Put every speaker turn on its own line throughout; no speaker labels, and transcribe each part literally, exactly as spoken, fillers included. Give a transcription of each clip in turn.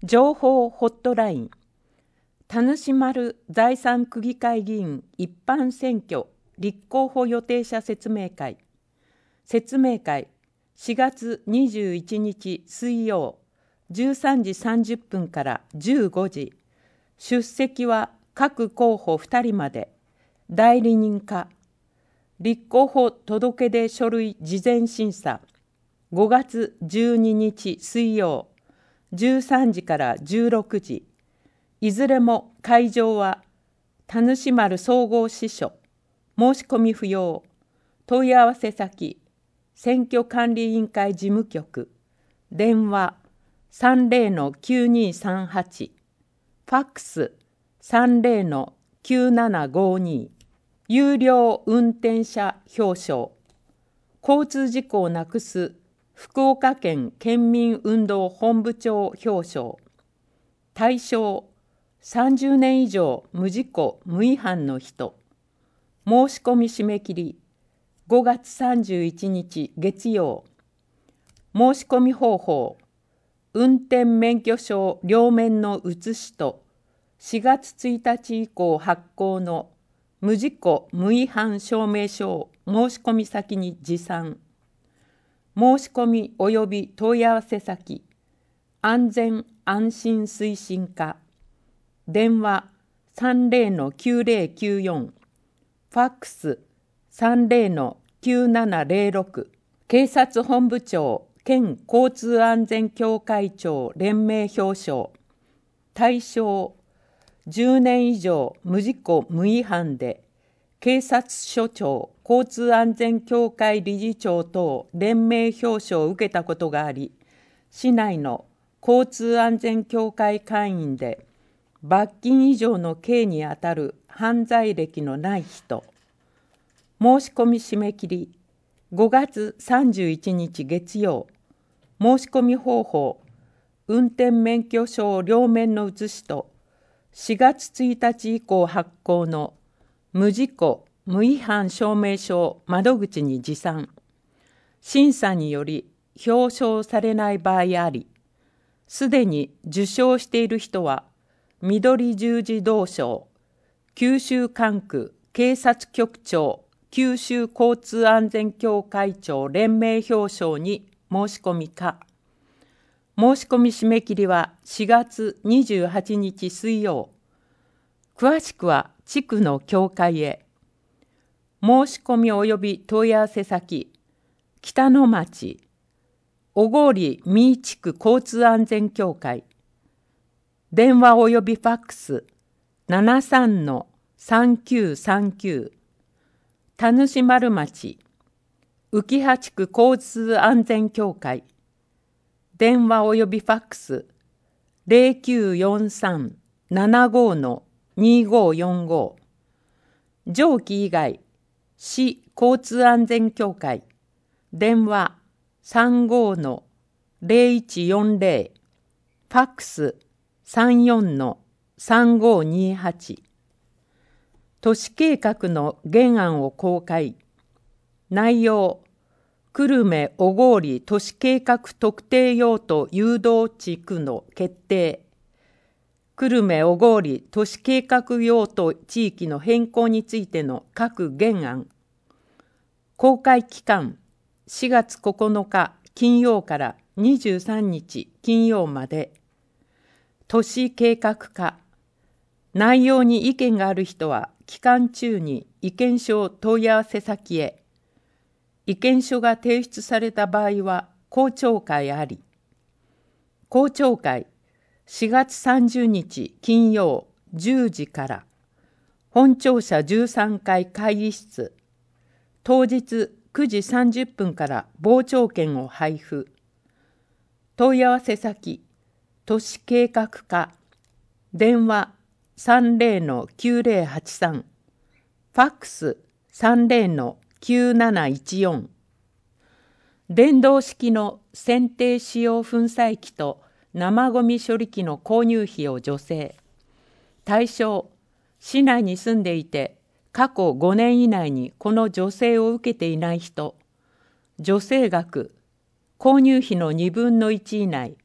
情報ホットライン田主丸財産区議会議員一般選挙立候補予定者説明会説明会しがつにじゅういちにち水曜じゅうさんじさんじゅっぷんからじゅうごじ出席は各候補ふたりまで代理人か立候補届出書類事前審査ごがつじゅうににち水曜じゅうさんじからじゅうろくじいずれも会場は田主丸総合支所申し込み不要問い合わせ先選挙管理委員会事務局電話 さんぜろのきゅうにさんはち ファックス さんぜろのきゅうななごに有料運転者表彰交通事故をなくす福岡県県民運動本部長表彰対象さんじゅうねん以上無事故無違反の人申し込み締め切りごがつさんじゅういちにち月曜申し込み方法運転免許証両面の写しとしがつついたち以降発行の無事故無違反証明書を申し込み先に持参申し込み及び問い合わせ先安全安心推進課電話 さんぜろのきゅうぜろきゅうよん ファックス さんぜろのきゅうななぜろろく警察本部長県交通安全協会長連名表彰対象じゅうねん以上無事故無違反で警察署長交通安全協会理事長等連名表彰を受けたことがあり市内の交通安全協会会員で罰金以上の刑にあたる犯罪歴のない人申し込み締め切りごがつさんじゅういちにち月曜申し込み方法運転免許証両面の写しとしがつついたち以降発行の無事故無違反証明書を窓口に持参審査により表彰されない場合ありすでに受賞している人は緑十字道賞九州管区警察局長九州交通安全協会長連名表彰に申し込みか申し込み締め切りはしがつにじゅうはちにち水曜詳しくは地区の協会へ申し込み及び問い合わせ先北野町小郡三井地区交通安全協会電話及びファックス ななさんのさんきゅうさんきゅう 田主丸町浮羽地区交通安全協会電話及びファックス ゼロきゅうよんさん ななごのにごよんご 上記以外市交通安全協会電話 さんごのゼロいちよんゼロ ファックス さんよんのさんごにはち都市計画の原案を公開内容久留米小郡都市計画特定用途誘導地区の決定久留米小郡都市計画用途地域の変更についての各原案公開期間しがつここのか金曜からにじゅうさんにち金曜まで都市計画課内容に意見がある人は期間中に意見書を問い合わせ先へ意見書が提出された場合は公聴会あり公聴会しがつさんじゅうにち金曜じゅうじから本庁舎じゅうさんかい会議室当日くじさんじゅっぷんから傍聴券を配布問い合わせ先都市計画課電話 さんぜろのきゅうぜろはちさん ファックス さんぜろのきゅうなないちよん電動式の剪定使用粉砕機と生ごみ処理機の購入費を助成対象市内に住んでいて過去ごねん以内にこの助成を受けていない人助成額購入費のにぶんのいち以内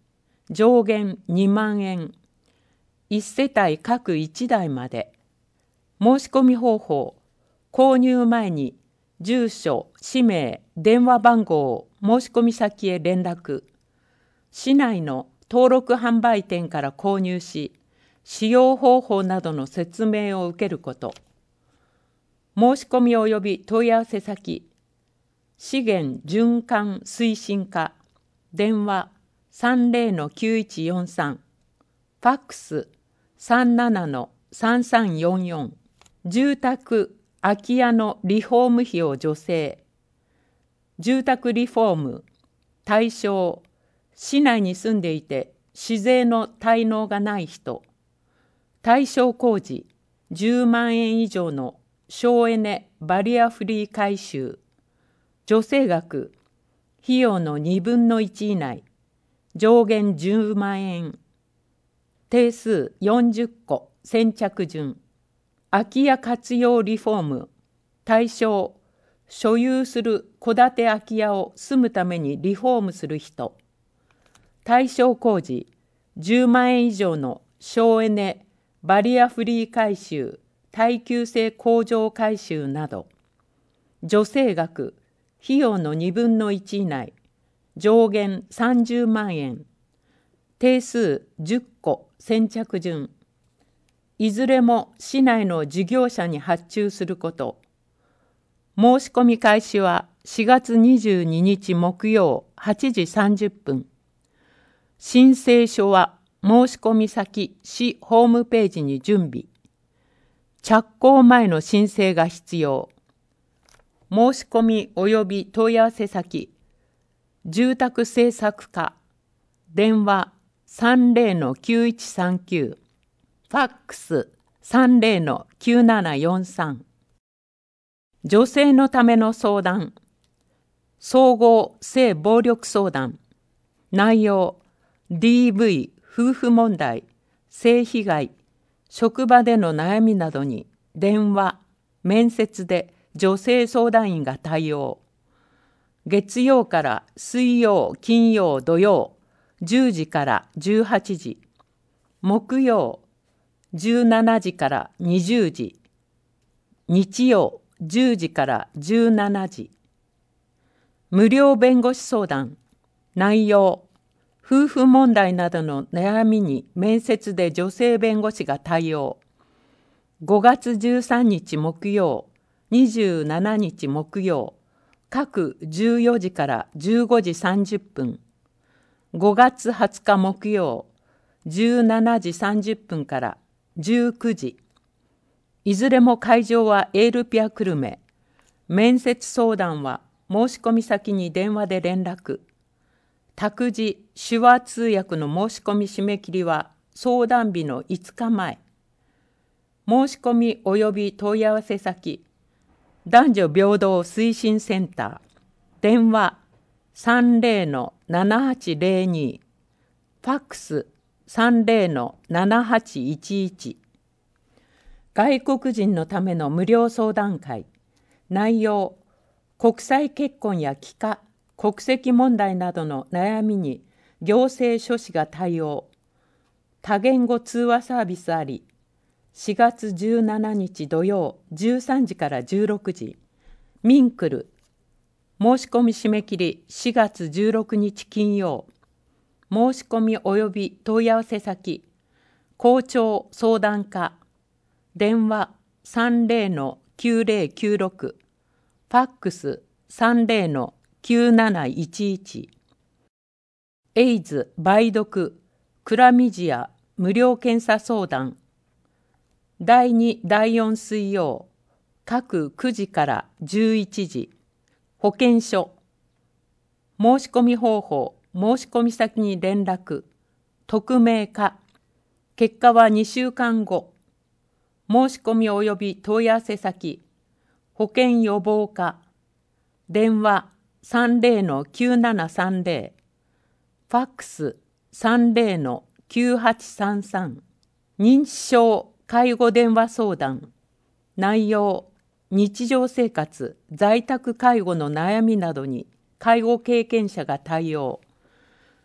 上限にまんえん、いち世帯各いちだいまで。申し込み方法、購入前に住所、氏名、電話番号を申し込み先へ連絡。市内の登録販売店から購入し、使用方法などの説明を受けること。申し込み及び問い合わせ先、資源循環推進課、電話 さんぜろのきゅういちよんさん、ファックス さんななのさんさんよんよん、住宅・空き家のリフォーム費用助成。住宅リフォーム、対象、市内に住んでいて市税の滞納がない人。対象工事、じゅうまんえん以上の省エネバリアフリー改修。助成額、費用のにぶんのいち以内、上限じゅうまんえん。定数よんじゅっこ、先着順。空き家活用リフォーム、対象、所有する戸建て空き家を住むためにリフォームする人。対象工事、じゅうまんえん以上の省エネバリアフリー改修、耐久性向上改修など。助成額、費用のにぶんのいち以内、上限さんじゅうまんえん。定数じゅっこ、先着順。いずれも市内の事業者に発注すること。申し込み開始はしがつにじゅうににち木曜はちじさんじゅっぷん。申請書は申し込み先市ホームページに準備。着工前の申請が必要。申し込み及び問い合わせ先、住宅政策課、電話 さんぜろのきゅういちさんきゅう、ファックス さんぜろのきゅうななよんさん。女性のための相談、総合性暴力相談。内容、ディーブイ、夫婦問題、性被害、職場での悩みなどに電話、面接で女性相談員が対応。月曜から水曜、金曜、土曜、じゅうじからじゅうはちじ。木曜、じゅうしちじからにじゅうじ。日曜、じゅうじからじゅうしちじ。無料弁護士相談。内容、夫婦問題などの悩みに面接で女性弁護士が対応。ごがつじゅうさんにち木曜、にじゅうしちにち木曜、各じゅうよじからじゅうごじさんじゅっぷん。ごがつはつか木曜、じゅうしちじさんじゅっぷんからじゅうくじ。いずれも会場はエールピア久留米。面接相談は申し込み先に電話で連絡。託児・手話通訳の申し込み締め切りは相談日のいつかまえ。申し込み及び問い合わせ先、男女平等推進センター、電話 さんぜろのななはちぜろに、ファックス さんぜろのななはちいちいち。外国人のための無料相談会。内容、国際結婚や帰化、国籍問題などの悩みに行政書士が対応。多言語通話サービスあり。しがつじゅうしちにち土曜じゅうさんじからじゅうろくじ。ミンクル。申し込み締め切りしがつじゅうろくにち金曜。申し込み及び問い合わせ先、校長相談課。電話 さんぜろのきゅうぜろきゅうろく、ファックス さんぜろのきゅうなないちいち。エイズ、梅毒、クラミジア無料検査相談。だいに、だいよん水曜、各くじからじゅういちじ。保健所。申し込み方法、申し込み先に連絡。匿名化。結果はにしゅうかんご。申し込み及び問い合わせ先、保健予防課。電話 さんぜろのきゅうななさんぜろ、ファックス さんぜろのきゅうはちさんさん。認知症介護電話相談。内容、日常生活、在宅介護の悩みなどに介護経験者が対応。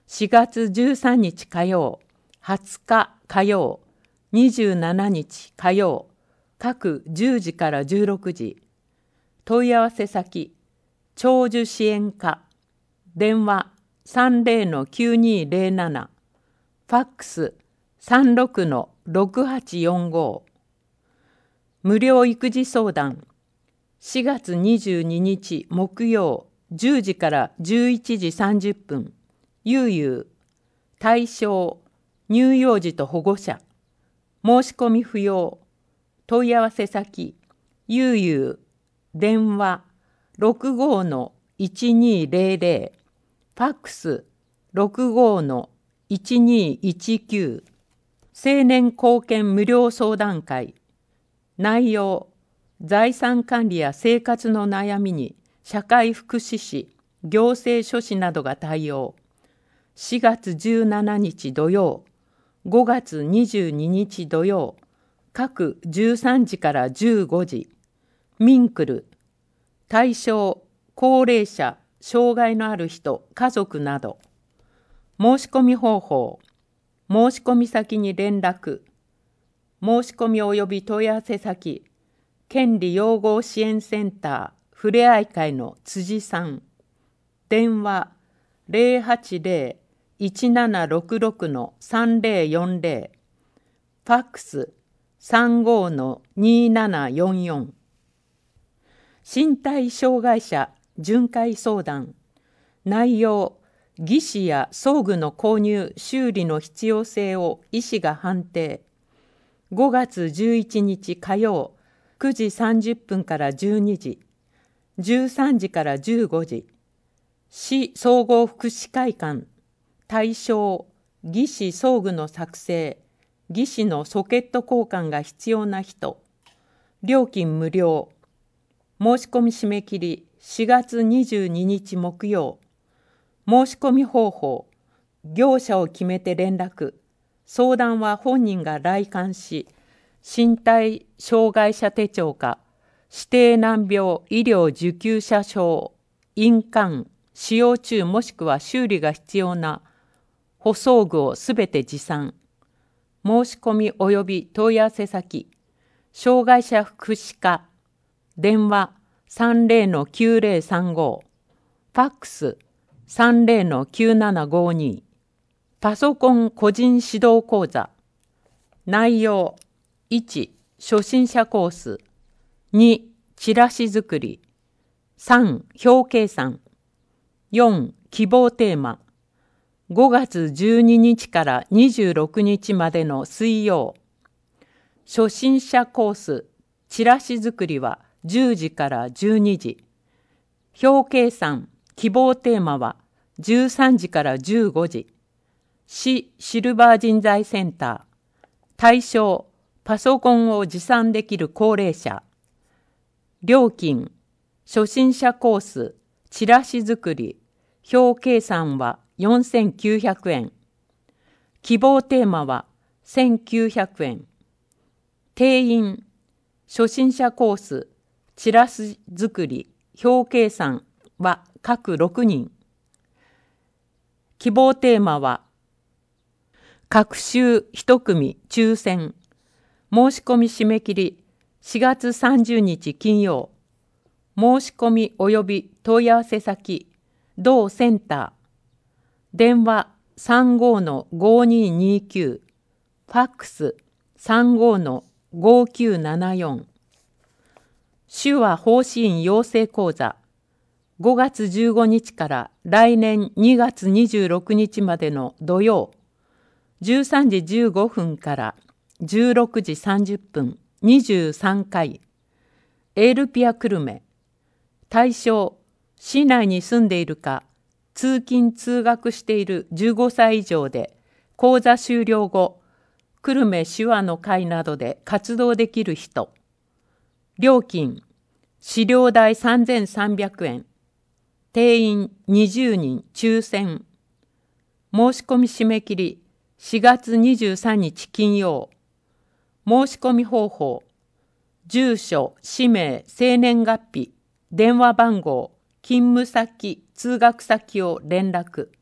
しがつじゅうさんにち火曜、はつか火曜、にじゅうしちにち火曜、各じゅうじからじゅうろくじ。問い合わせ先、長寿支援課、電話 さんぜろのきゅうにーぜろなな、ファックス さんろくのろくはちよんご。無料育児相談、しがつにじゅうににち木曜じゅうじからじゅういちじさんじゅっぷん、ゆうゆう、対象、乳幼児と保護者、申し込み不要、問い合わせ先、ゆうゆう、電話 ろくごのいちにーぜろぜろ、ファックス ろくごのいちにーいちきゅう、青年貢献無料相談会。内容、財産管理や生活の悩みに社会福祉士、行政書士などが対応。しがつじゅうしちにち土曜、ごがつにじゅうににち土曜、各じゅうさんじからじゅうごじ。ミンクル、対象、高齢者、障害のある人、家族など。申し込み方法、申し込み先に連絡、申し込み及び問い合わせ先、権利擁護支援センターふれあい会の辻さん、電話 ゼロはちゼロ いちななろくろくのさんぜろよんぜろ、ファックス さんごのにななよんよん。身体障害者巡回相談。内容、義肢や装具の購入・修理の必要性を医師が判定。ごがつじゅういちにち火曜、くじさんじゅっぷんからじゅうにじ、じゅうさんじからじゅうごじ。市総合福祉会館。対象、義肢装具の作成、義肢のソケット交換が必要な人。料金無料。申し込み締め切りしがつにじゅうににち木曜。申し込み方法、業者を決めて連絡。相談は本人が来館し、身体障害者手帳か指定難病医療受給者証、印鑑、使用中もしくは修理が必要な補装具をすべて持参。申し込み及び問い合わせ先、障害者福祉課、電話 さんぜろのきゅうぜろさんご、ファックス さんぜろのきゅうななごに。パソコン個人指導講座。内容、いち、初心者コース。に、チラシ作り。さん、表計算。よん、希望テーマ。ごがつじゅうににちからにじゅうろくにちまでの水曜。初心者コース、チラシ作りはじゅうじからじゅうにじ。表計算、希望テーマはじゅうさんじからじゅうごじ。市シルバー人材センター。対象、パソコンを持参できる高齢者。料金、初心者コース、チラシ作り、表計算はよんせんきゅうひゃくえん。希望テーマはせんきゅうひゃくえん。定員、初心者コース、チラシ作り、表計算は各ろくにん。希望テーマは各週いち組抽選。申し込み締め切りしがつさんじゅうにち金曜。申し込み及び問い合わせ先、同センター。電話 さんごのごにーにーきゅう、ファックス さんごのごきゅうななよん。手話奉仕員養成講座。ごがつじゅうごにちから来年にがつにじゅうろくにちまでの土曜。じゅうさんじじゅうごふんからじゅうろくじさんじゅっぷんにじゅうさんかい。エールピア久留米。対象、市内に住んでいるか、通勤通学しているじゅうごさい以上で、講座終了後、久留米手話の会などで活動できる人。料金、資料代さんぜんさんびゃくえん。定員にじゅうにん抽選。申し込み締め切りしがつにじゅうさんにち金曜。申し込み方法、住所、氏名、生年月日、電話番号、勤務先、通学先を連絡。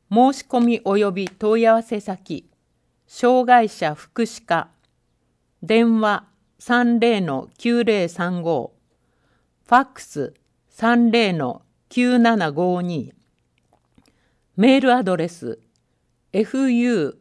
申し込み及び問い合わせ先、障害者福祉課、電話 さんじゅうのきゅうぜろさんご、ファックス さんじゅうのきゅうななごに、メールアドレス ファ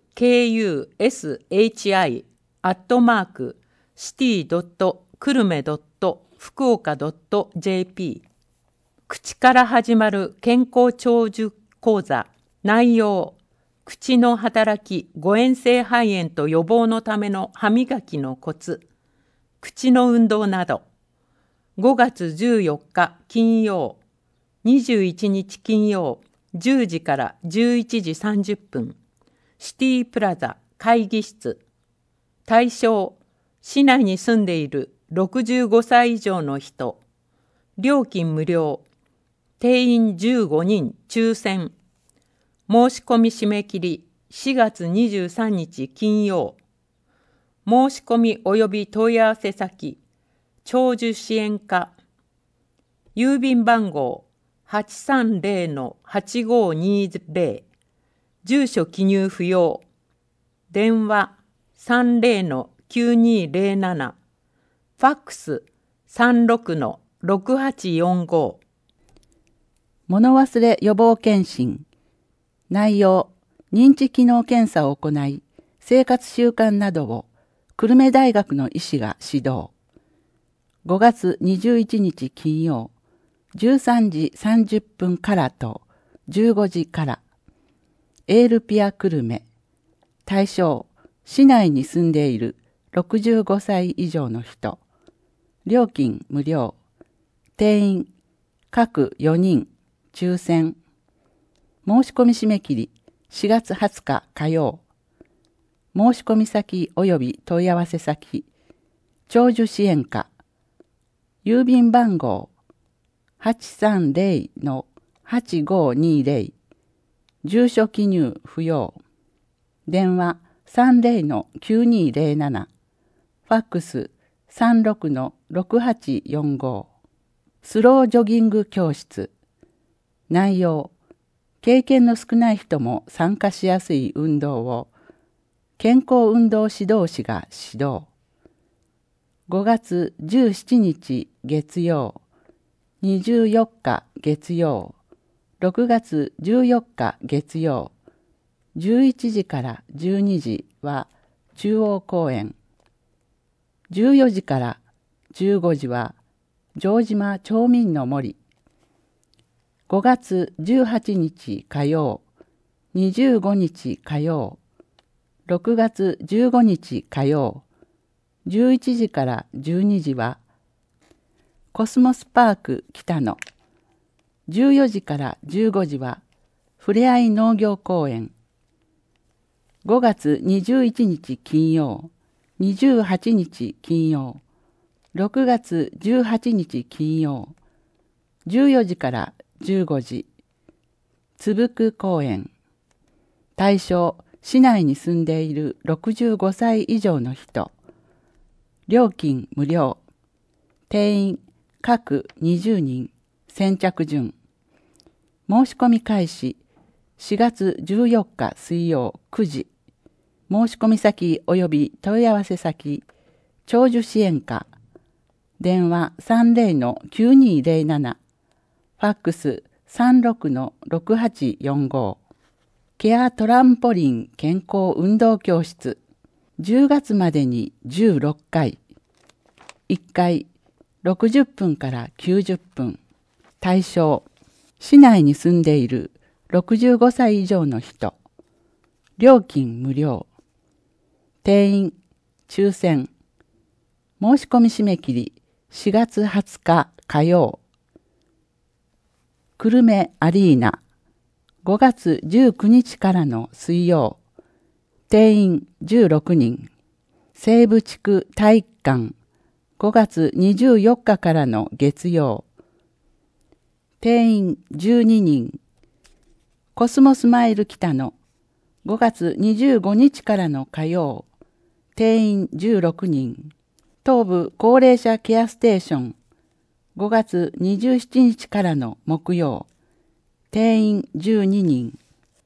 クシ アットマークシティドットクルメドット福岡ドットジェーピー。口から始まる健康長寿講座。内容、口の働き、誤嚥性肺炎と予防のための歯磨きのコツ、口の運動など。ごがつじゅうよっか金曜、にじゅういちにち金曜、じゅうじからじゅういちじさんじゅっぷん、シティプラザ会議室。対象、市内に住んでいるろくじゅうごさい以上の人。料金無料。定員じゅうごにん抽選。申し込み締め切りしがつにじゅうさんにち金曜。申し込み及び問い合わせ先、長寿支援課。郵便番号 はちさんぜろのはちごにぜろ。住所記入不要。電話 さんじゅうのきゅうにぜろなな。ファックス さんじゅうろくのろくはちよんご。
物忘れ予防検診。内容、認知機能検査を行い、生活習慣などを久留米大学の医師が指導。ごがつにじゅういちにち金曜、じゅうさんじさんじゅっぷんからとじゅうごじから。エールピア久留米。対象、市内に住んでいるろくじゅうごさい以上の人。料金無料。定員、各よにん、抽選。申し込み締め切りしがつはつか火曜。申し込み先及び問い合わせ先、長寿支援課。郵便番号 はちさんぜろのはちごにぜろ。住所記入不要。電話 さんじゅうのきゅうにぜろなな。ファックス さんじゅうろくのろくはちよんご。スロージョギング教室。内容、経験の少ない人も参加しやすい運動を健康運動指導士が指導。ごがつじゅうしちにち月曜、にじゅうよっか月曜、ろくがつじゅうよっか月曜、じゅういちじからじゅうにじは中央公園、じゅうよじからじゅうごじは城島町民の森。ごがつじゅうはちにち火曜、にじゅうごにち火曜、ろくがつじゅうごにち火曜、じゅういちじからじゅうにじはコスモスパーク北野。じゅうよじからじゅうごじはふれあい農業公園。ごがつにじゅういちにち金曜、にじゅうはちにち金曜、ろくがつじゅうはちにち金曜、じゅうよじからじゅうごじ、つぶく公園。対象、市内に住んでいるろくじゅうごさい以上の人。料金無料。定員、各にじゅうにん、先着順。申し込み開始、しがつじゅうよっか水曜くじ。申し込み先及び問い合わせ先、長寿支援課。電話 さんじゅうのきゅうにぜろなな。ファックス さんじゅうろくのろくはちよんご。ケアトランポリン健康運動教室。じゅうがつまでにじゅうろっかい。いっかいろくじゅっぷんからきゅうじゅっぷん。対象、市内に住んでいるろくじゅうごさい以上の人。料金無料。定員、抽選。申し込み締め切りしがつはつか火曜。久留米アリーナ。ごがつじゅうくにちからの水曜。定員じゅうろくにん。西部地区体育館。ごがつにじゅうよっかからの月曜。定員じゅうににん。コスモスマイル北野。ごがつにじゅうごにちからの火曜。定員じゅうろくにん。東部高齢者ケアステーション。ごがつにじゅうしちにちからの木曜。定員じゅうににん。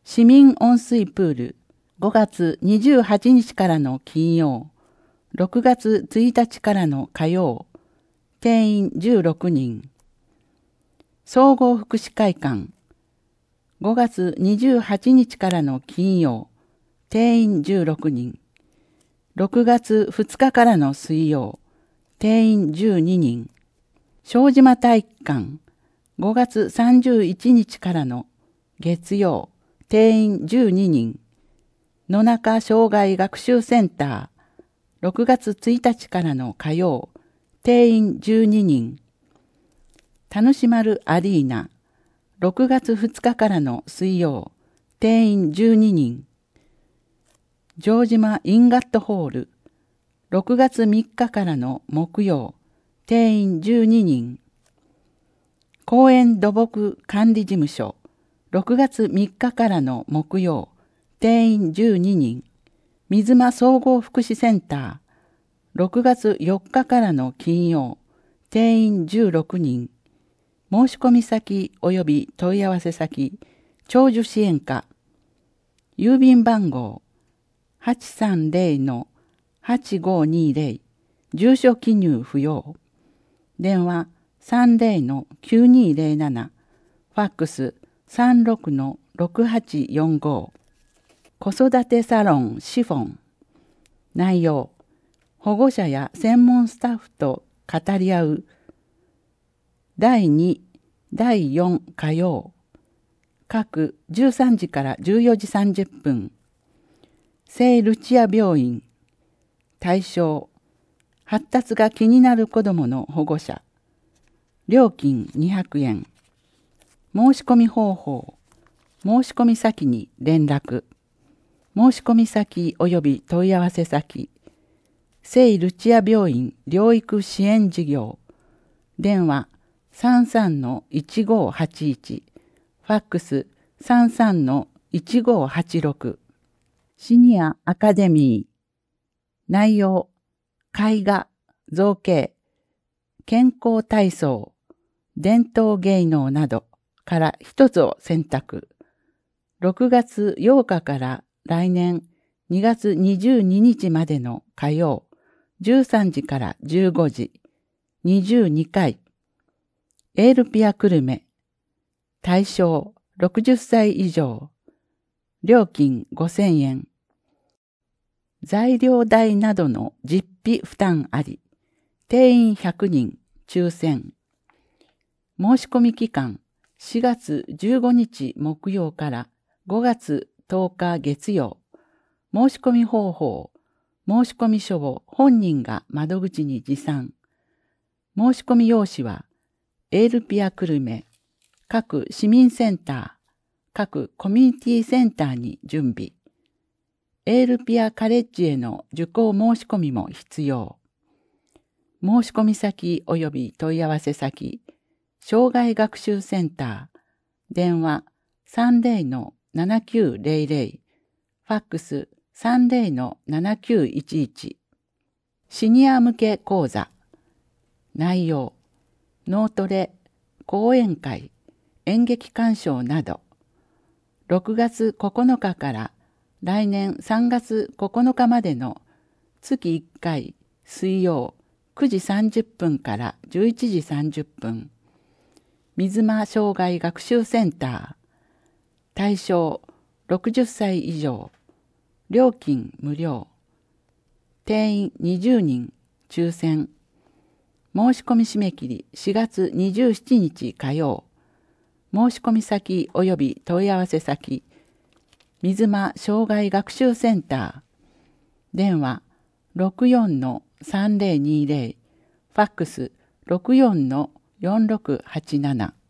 市民温水プールごがつにじゅうはちにちからの金曜、ろくがつついたちからの火曜、定員じゅうろくにん。総合福祉会館ごがつにじゅうはちにちからの金曜、定員じゅうろくにん。ろくがつふつかからの水曜、定員じゅうににん。庄島体育館ごがつさんじゅういちにちからの月曜、定員じゅうににん。野中障害学習センターろくがつついたちからの火曜、定員じゅうににん。田主丸アリーナろくがつふつかからの水曜、定員じゅうににん。城島インガットホールろくがつみっかからの木曜、定員じゅうににん。公園土木管理事務所ろくがつみっかからの木曜、定員じゅうににん。水間総合福祉センターろくがつよっかからの金曜、定員じゅうろくにん。申し込み先及び問い合わせ先、長寿支援課。郵便番号はちさんぜろのはちごにぜろ、住所記入不要。電話さんぜろのきゅうにぜろなな、ファックスさんろくのろくはちよんご。子育てサロンシフォン。内容、保護者や専門スタッフと語り合うだいに、だいよん火曜、各じゅうさんじからじゅうよじさんじゅっぷん。聖ルチア病院。対象、発達が気になる子どもの保護者。料金にひゃくえん。申し込み方法、申し込み先に連絡。申し込み先及び問い合わせ先、聖ルチア病院療育支援事業。電話さんさんのいちごはちいち、ファックスさんさんのいちごはちろく。シニアアカデミー。内容、絵画、造形、健康体操、伝統芸能などから一つを選択。ろくがつようかから来年にがつにじゅうににちまでの火曜、じゅうさんじからじゅうごじ、にじゅうにかい。エールピア久留米。対象ろくじゅっさい以上。料金ごせんえん。材料代などの実費負担あり。定員ひゃくにん、抽選。申し込み期間しがつじゅうごにち木曜からごがつとおか月曜。申し込み方法、申し込み書を本人が窓口に持参。申し込み用紙は、エールピア久留米、各市民センター、各コミュニティセンターに準備。エールピアカレッジへの受講申し込みも必要。申し込み先及び問い合わせ先、障害学習センター、電話さんぜろのななきゅうぜろぜろ、ファックスさんぜろのななきゅういちいち。シニア向け講座。内容、脳トレ、講演会、演劇鑑賞など。ろくがつここのかから来年さんがつここのかまでの月いっかい水曜くじさんじゅっぷんからじゅういちじさんじゅっぷん。水間障害学習センター。対象ろくじゅっさい以上。料金無料。定員にじゅうにん、抽選。申し込み締め切りしがつにじゅうしちにち火曜。申し込み先及び問い合わせ先、水間障害学習センター。電話ろくよんのさんぜろにぜろ、ファックスろくよんのよんろくはちなな。